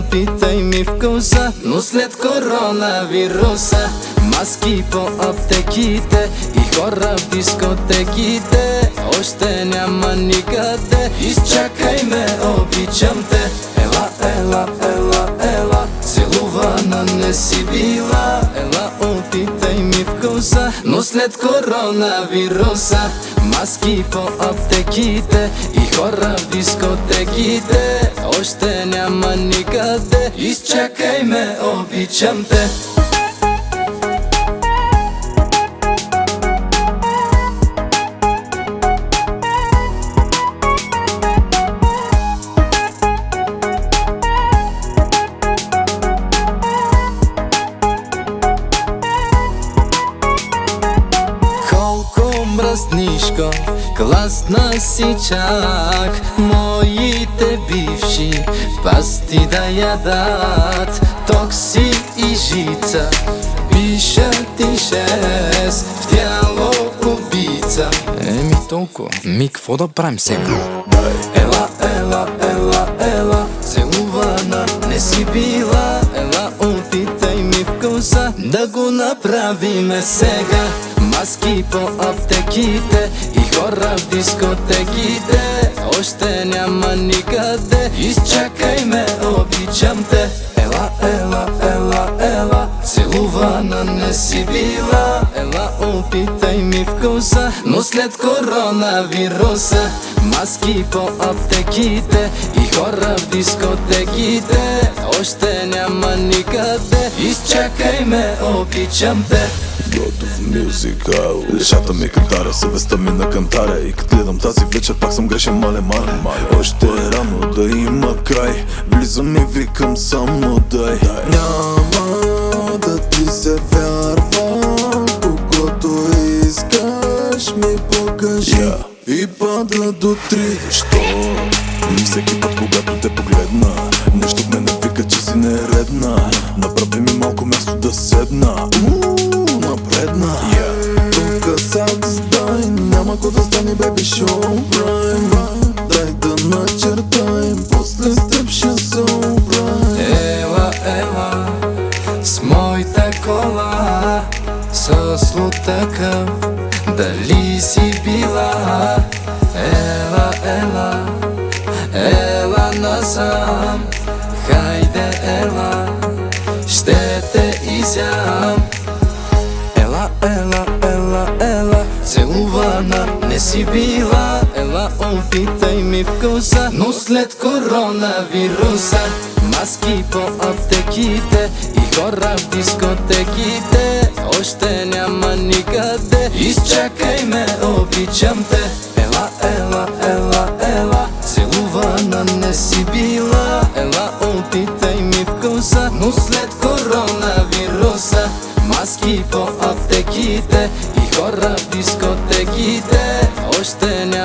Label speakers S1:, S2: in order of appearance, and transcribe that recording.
S1: опитай ми вкуса. Но след коронавируса маски по аптеките и хора в дискотеките още няма никъде. Изчакай ме, обичам те. Ела, ела, ела, ела, целувана не си била. Ела, опитай ми вкуса. Но след коронавируса маски по аптеките и хора в дискотеките още няма никъде. Изчакай ме, обичам те. Мръснишко, класна си чак. Моите бивши пасти да ядат. Токси и жица пишат и 6 в тяло убийца.
S2: Еми толкова. Ми, какво да правим сега?
S1: Ела, ела, ела, ела, целувана не си била. Ела, опитай ми вкуса, да го направиме сега. Маски по аптеките и хора в дискотеките още няма никъде. Изчакай ме, обичам те. Ела, ела, ела, ела, целувана не си била. Ела, опитай ми вкуса. Но след коронавируса маски по аптеките и хора в дискотеките още няма никъде. Изчакай ме, обичам те.
S3: Готов мюзикал. Лешата ми кантара, съвестта ми на кантара. И като гледам тази вечер, пак съм грешен, мале. Още е рано да има край. Влизам и викам само дай. Няма да ти се вярвам, когато искаш ми покажи. И пада до 3, защо? Всеки път, когато те погледна, нещо в мене вика, че си нередна. Направи ми малко място да седна. Напредна. Тука сакс дай, няма ко да стане, беби, шоу прайм. Дай да начертаем, после с теб ще се оправим.
S1: Ела, ела, с моята кола, с лутъкъв, дали си била? Ела, ела, ела насам, хайде ела, ще те изям. Ела, ела, ела, ела, целувана не си била. Ела, опитай ми вкуса. Но след коронавируса маски по аптеките и хора в дискотеките още няма никъде. Изчакай ме, обичам те. Ела, ела, ела, ела, целувана не си била. Ела, опитай ми вкуса. Но след коронавируса маски по аптеките и хора в дискотеките още няма